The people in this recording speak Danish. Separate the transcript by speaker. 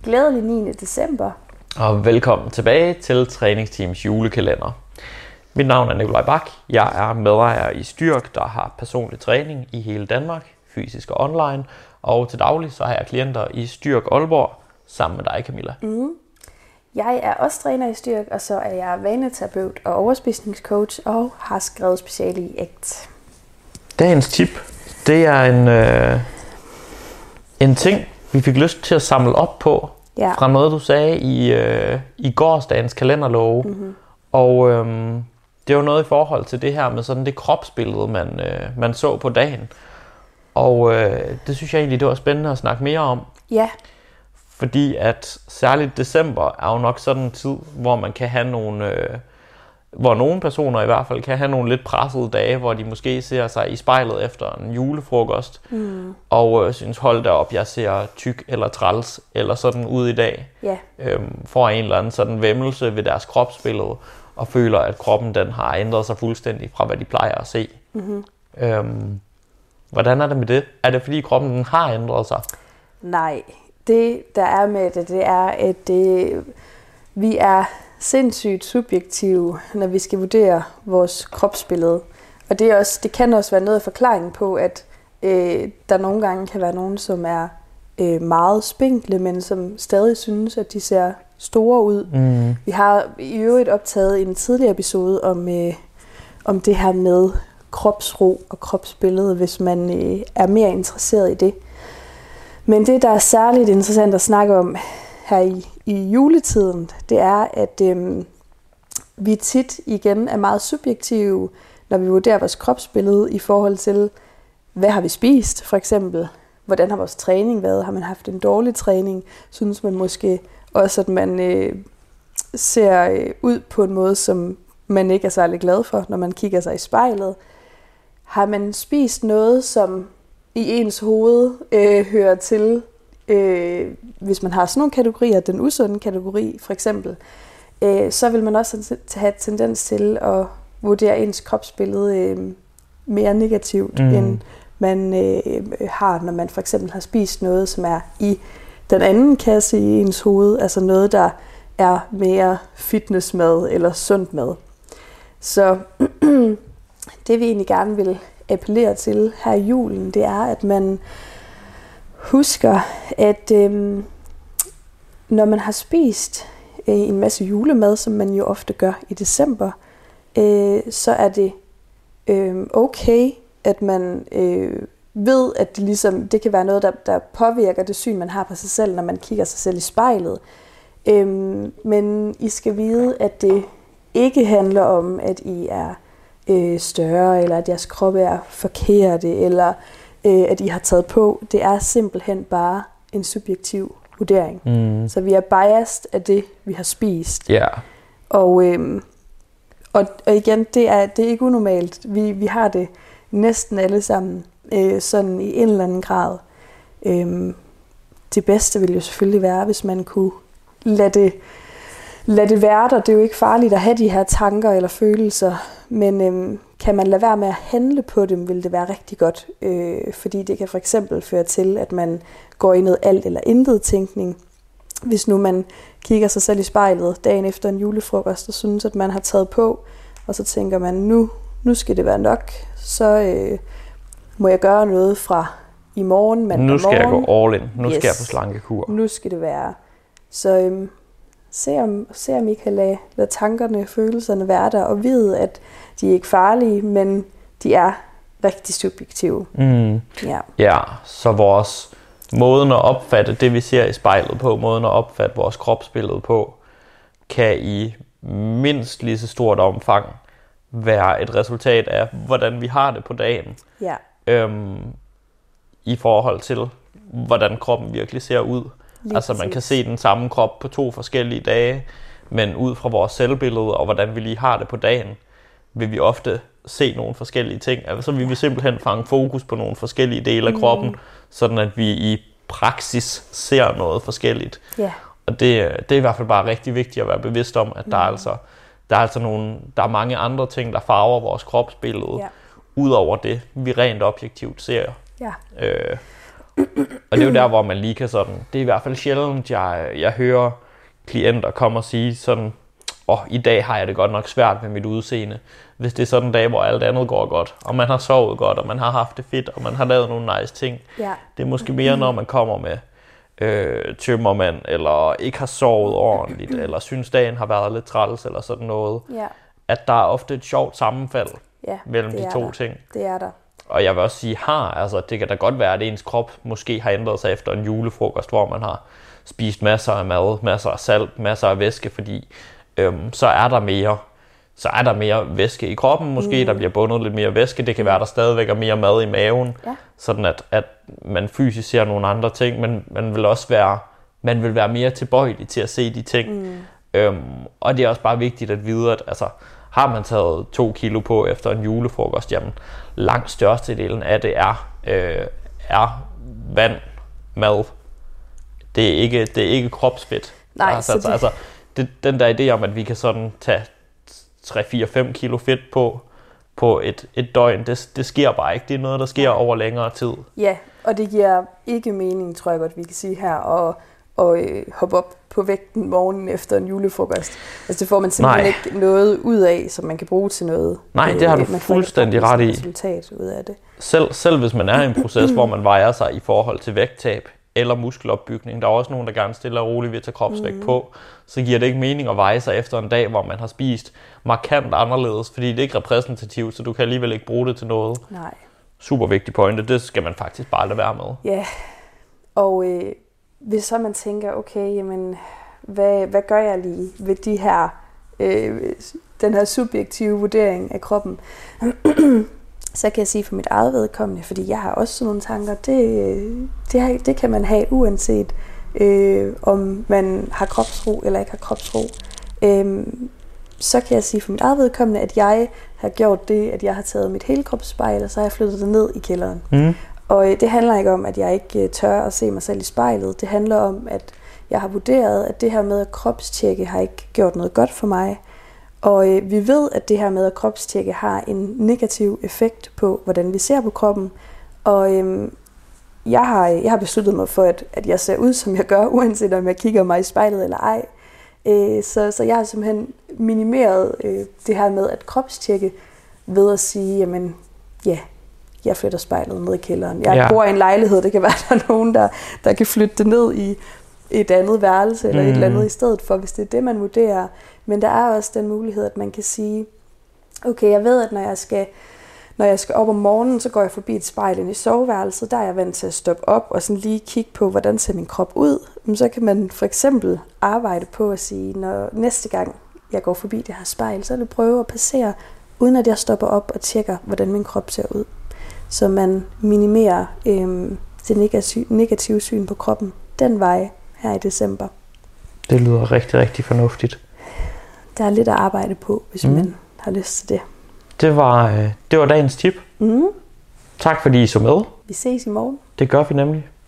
Speaker 1: Glædelig 9. december.
Speaker 2: Og velkommen tilbage til Træningsteams julekalender. Mit navn er Nikolaj Bak. Jeg er medejer i Styrk, der har personlig træning i hele Danmark, fysisk og online. Og til daglig så har jeg klienter i Styrk Aalborg sammen med dig, Camilla.
Speaker 1: Jeg er også træner i Styrk, og så er jeg vaneterapeut og overspisningscoach og har skrevet speciale i ACT.
Speaker 2: Dagens tip, det er en ting, vi fik lyst til at samle op på fra noget, du sagde i gårsdagens kalenderlove. Mm-hmm. Og det var noget i forhold til det her med sådan det kropsbillede, man så på dagen. Og det synes jeg egentlig, det var spændende at snakke mere om.
Speaker 1: Ja.
Speaker 2: Fordi at særligt december er jo nok sådan en tid, hvor man kan have hvor nogle personer i hvert fald kan have nogle lidt pressede dage, hvor de måske ser sig i spejlet efter en julefrokost, og synes, hold da op, jeg ser tyk eller træls, eller sådan ud i dag. Yeah. Får en eller anden sådan væmmelse ved deres kropsbillede, og føler, at kroppen den har ændret sig fuldstændig fra, hvad de plejer at se. Mm-hmm. Hvordan er det med det? Er det fordi kroppen den har ændret sig?
Speaker 1: Nej, det der er med det er, at vi er sindssygt subjektive, når vi skal vurdere vores kropsbillede. Og det kan også være noget af forklaringen på, at der nogle gange kan være nogen, som er meget spinkle, men som stadig synes, at de ser store ud. Mm. Vi har i øvrigt optaget en tidligere episode om det her med kropsro og kropsbillede, hvis man er mere interesseret i det. Men det, der er særligt interessant at snakke om her i juletiden, det er, at vi tit igen er meget subjektive, når vi vurderer vores kropsbillede i forhold til, hvad har vi spist, for eksempel. Hvordan har vores træning været? Har man haft en dårlig træning? Synes man måske også, at man ser ud på en måde, som man ikke er særlig glad for, når man kigger sig i spejlet? Har man spist noget, som i ens hoved hører til, hvis man har sådan nogle kategorier, den usunde kategori for eksempel, så vil man også have tendens til at vurdere ens kropsbillede mere negativt, end man har, når man for eksempel har spist noget, som er i den anden kasse i ens hoved, altså noget, der er mere fitnessmad eller sundt mad. Så det vi egentlig gerne vil appellere til her i julen, det er, at man husker, at når man har spist en masse julemad, som man jo ofte gør i december, så er det okay, at man ved, at det kan være noget, der påvirker det syn, man har på sig selv, når man kigger sig selv i spejlet. Men I skal vide, at det ikke handler om, at I er større, eller at jeres krop er forkerte, eller at I har taget på. Det er simpelthen bare en subjektiv vurdering. Så vi er biased af det, vi har spist.
Speaker 2: Yeah. Og
Speaker 1: igen, det er ikke unormalt. Vi har det næsten alle sammen, sådan i en eller anden grad. Det bedste ville jo selvfølgelig være, hvis man kunne lade det være der. Det er jo ikke farligt at have de her tanker eller følelser, men kan man lade være med at handle på dem, vil det være rigtig godt, fordi det kan for eksempel føre til, at man går i noget alt eller intet tænkning. Hvis nu man kigger sig selv i spejlet dagen efter en julefrokost og synes, at man har taget på, og så tænker man, nu skal det være nok, så må jeg gøre noget fra i morgen, mandag morgen.
Speaker 2: Nu skal jeg gå all in, nu skal jeg på slankekur.
Speaker 1: Nu skal det være. Så se om I kan lade tankerne, følelserne være der, og vide, at de er ikke farlige, men de er rigtig subjektive.
Speaker 2: Ja, så vores måden at opfatte det, vi ser i spejlet på, måden at opfatte vores kropsbillede på, kan i mindst lige så stort omfang være et resultat af, hvordan vi har det på dagen.
Speaker 1: Ja.
Speaker 2: I forhold til, hvordan kroppen virkelig ser ud. Altså man kan se den samme krop på 2 forskellige dage, men ud fra vores selvbillede og hvordan vi lige har det på dagen, vil vi ofte se nogle forskellige ting. Altså vi vil simpelthen fange fokus på nogle forskellige dele af kroppen, sådan at vi i praksis ser noget forskelligt. Yeah. Og det er i hvert fald bare rigtig vigtigt at være bevidst om, at der er mange andre ting, der farver vores kropsbillede, ud over det, vi rent objektivt ser.
Speaker 1: Ja.
Speaker 2: Og det er jo der, hvor man lige kan sådan, det er i hvert fald sjældent, jeg hører klienter komme og sige sådan, i dag har jeg det godt nok svært med mit udseende. Hvis det er sådan en dag, hvor alt andet går godt, og man har sovet godt, og man har haft det fedt, og man har lavet nogle nice ting.
Speaker 1: Ja.
Speaker 2: Det er måske mere, når man kommer med tømmermand, eller ikke har sovet ordentligt, eller synes dagen har været lidt træls, eller sådan noget.
Speaker 1: Ja.
Speaker 2: At der er ofte et sjovt sammenfald mellem de to ting.
Speaker 1: Det er der.
Speaker 2: Og jeg vil også sige, det kan da godt være, at ens krop måske har ændret sig efter en julefrokost, hvor man har spist masser af mad, masser af salt, masser af væske, fordi så er der mere væske i kroppen. Måske der bliver bundet lidt mere væske. Det kan være, der stadigvæk er mere mad i maven. Ja. Sådan at man fysisk ser nogle andre ting, men man vil være mere tilbøjelig til at se de ting. Og det er også bare vigtigt at vide, at har man taget 2 kilo på efter en julefrokost, jamen langt størstedelen af det er vand, mad. Det er ikke kropsfedt.
Speaker 1: Nej,
Speaker 2: den der idé om, at vi kan sådan tage 3-4-5 kilo fedt på et døgn, det sker bare ikke. Det er noget, der sker over længere tid.
Speaker 1: Ja, og det giver ikke mening, tror jeg godt, vi kan sige her, og hoppe op på vægten morgenen efter en julefrokost. Altså det får man simpelthen ikke noget ud af, som man kan bruge til noget.
Speaker 2: Nej, det har du fuldstændig ret i.
Speaker 1: Resultat ud af det.
Speaker 2: Selv hvis man er i en proces, hvor man vejer sig i forhold til vægttab eller muskelopbygning, der er også nogen, der gerne stille og roligt vil tage kropsvægt på, så giver det ikke mening at veje sig efter en dag, hvor man har spist markant anderledes, fordi det er ikke repræsentativt, så du kan alligevel ikke bruge det til noget.
Speaker 1: Nej.
Speaker 2: Super vigtig pointe, det skal man faktisk bare lade være med.
Speaker 1: Ja, og hvis så man tænker, okay, jamen, hvad gør jeg lige ved de her, den her subjektive vurdering af kroppen, så kan jeg sige for mit eget vedkommende, fordi jeg har også sådan nogle tanker, det kan man have uanset om man har kropsro eller ikke har kropsro. Så kan jeg sige for mit eget vedkommende, at jeg har gjort det, at jeg har taget mit helkropsspejl, og så har jeg flyttet det ned i kælderen. Og det handler ikke om, at jeg ikke tør at se mig selv i spejlet. Det handler om, at jeg har vurderet, at det her med at kropstjekke har ikke gjort noget godt for mig. Og vi ved, at det her med at kropstjekke har en negativ effekt på, hvordan vi ser på kroppen. Og jeg har besluttet mig for, at jeg ser ud, som jeg gør, uanset om jeg kigger mig i spejlet eller ej. Så jeg har simpelthen minimeret det her med at kropstjekke ved at sige, jamen ja, jeg flytter spejlet ned i kælderen. Jeg bor i en lejlighed, det kan være, der er nogen, der kan flytte det ned i et andet værelse eller et eller andet i stedet for, hvis det er det, man vurderer. Men der er også den mulighed, at man kan sige, okay, jeg ved, at når jeg skal op om morgenen, så går jeg forbi et spejl inde i soveværelset. Der er jeg vant til at stoppe op og sådan lige kigge på, hvordan ser min krop ud. Men så kan man for eksempel arbejde på at sige, når næste gang jeg går forbi det her spejl, så vil jeg prøve at passere, uden at jeg stopper op og tjekker, hvordan min krop ser ud. Så man minimerer det negative syn på kroppen den vej her i december.
Speaker 2: Det lyder rigtig, rigtig fornuftigt.
Speaker 1: Der er lidt at arbejde på, hvis man har lyst til det.
Speaker 2: Det var dagens tip. Tak fordi I så med.
Speaker 1: Vi ses i morgen.
Speaker 2: Det gør vi nemlig.